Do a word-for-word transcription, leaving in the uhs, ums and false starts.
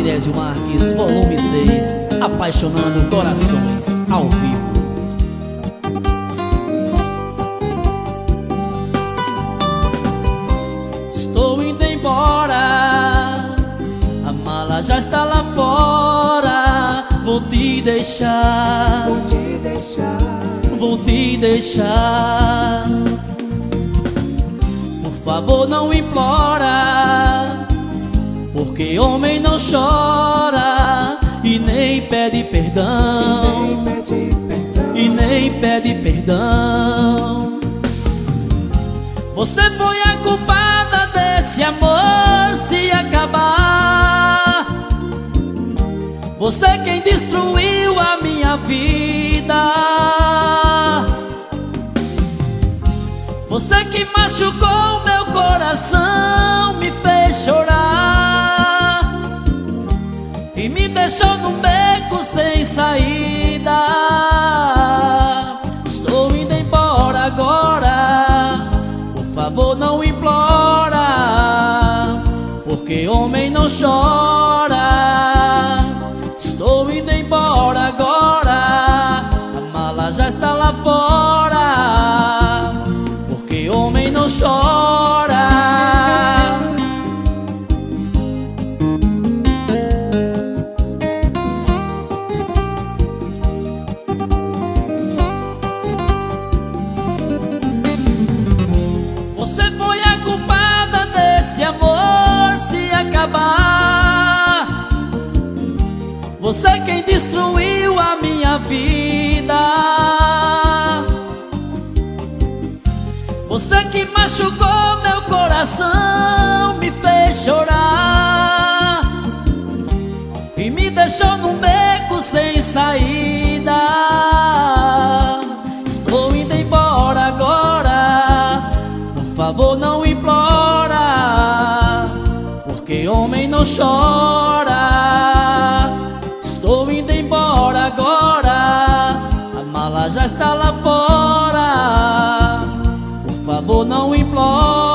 Indésio Marques, volume seis, apaixonando corações, ao vivo. Estou indo embora, a mala já está lá fora. Vou te deixar, Vou te deixar, vou te deixar. Por favor, não implora, porque homem não chora e nem pede perdão, nem pede perdão. e nem pede perdão. Você foi a culpada desse amor se acabar. Você quem destruiu a minha vida. Você que machucou meu coração, me fez chorar e me deixou num beco sem saída. Estou indo embora agora, por favor não implora, porque homem não chora. Estou indo embora agora, a mala já está lá fora, porque homem não chora. Você foi a culpada desse amor se acabar. Você quem destruiu a minha vida. Você que machucou meu coração, me fez chorar e me deixou num beco sem saída. Estou indo embora agora, por favor não implora, porque homem não chora. Estou indo embora agora, a mala já está lá fora, por favor não implora.